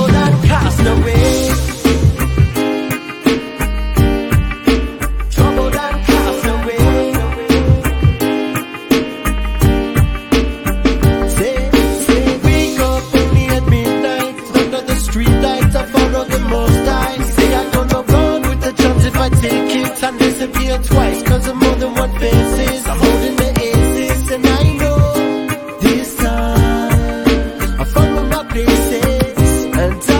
troubled and cast away. Troubled and cast away. Say, wake up only at midnight, under the street lights, I follow the most high. Say I'm gonna run with the chance if I take it and disappear twice, cause I'm more than one faces. I'm holding the aces and I know this time I follow my places and